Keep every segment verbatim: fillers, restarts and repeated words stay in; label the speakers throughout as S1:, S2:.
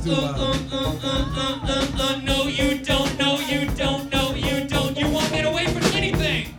S1: too
S2: uh,
S1: loud.
S2: uh, uh, uh, uh, uh, uh, no, you don't, no, you don't, no, you don't. You won't get away from anything.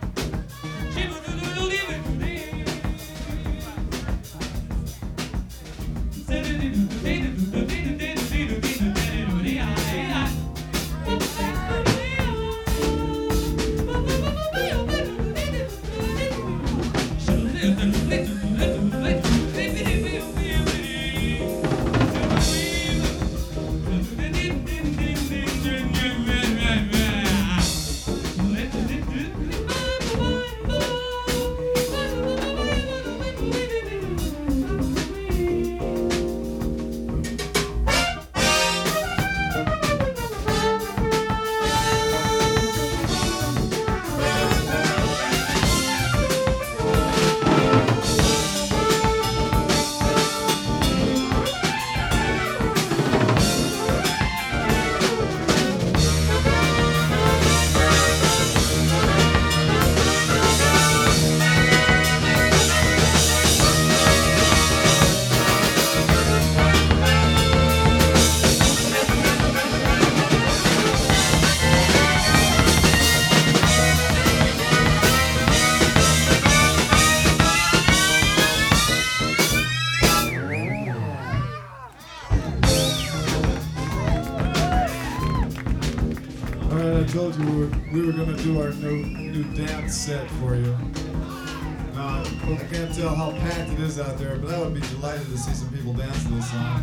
S1: Alright, I told you we were, we were going to do our new new dance set for you. Uh, I can't tell how packed it is out there, but I would be delighted to see some people dance to this song.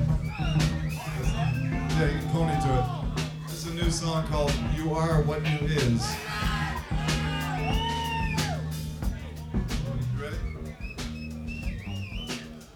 S1: Yeah, you can pony to it. This is a new song called You Are What You Is.